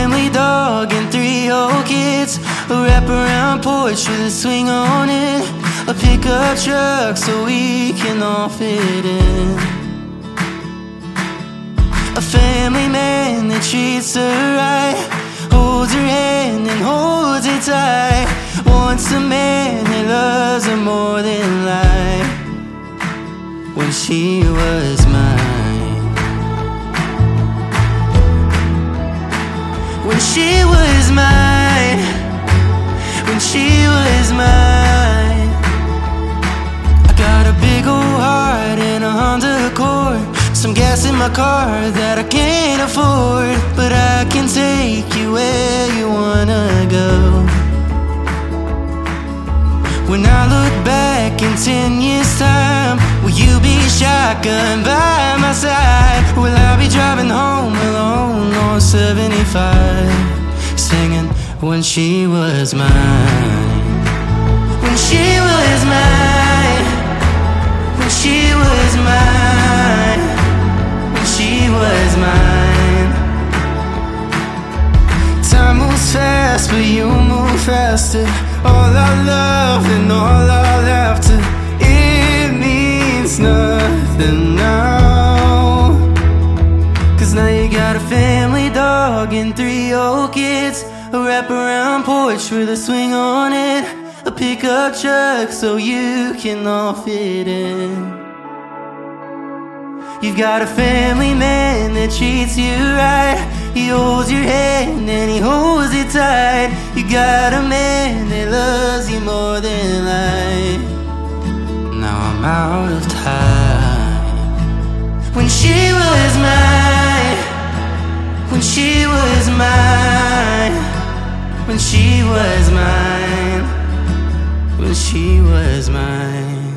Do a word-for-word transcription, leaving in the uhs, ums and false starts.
family dog and three old kids, a wraparound porch with a swing on it, a pickup truck so we can all fit in, a family man that treats her right, holds her hand and holds her tight, wants a man that loves her more than life. When she was mine, when she was mine, when she was mine. I got a big old heart and a Honda Accord, some gas in my car that I can't afford, but I can take you where you wanna go. When I look back in ten years' time, will you be shotgun by my side? Will I be driving home alone on seventy-five, singing when she was mine, when she was mine, when she was mine, when she was mine. Time moves fast, but you move faster. All our love and all our laughter, it means nothing now. Cause now you got a family dog and three old kids, a wraparound porch with a swing on it, a pickup truck so you can all fit in. You've got a family man that treats you right, he holds your hand and he holds it tight. You got a man that loves you more than life. Now I'm out of time. When she was mine, when she was mine, when she was mine, when she was mine.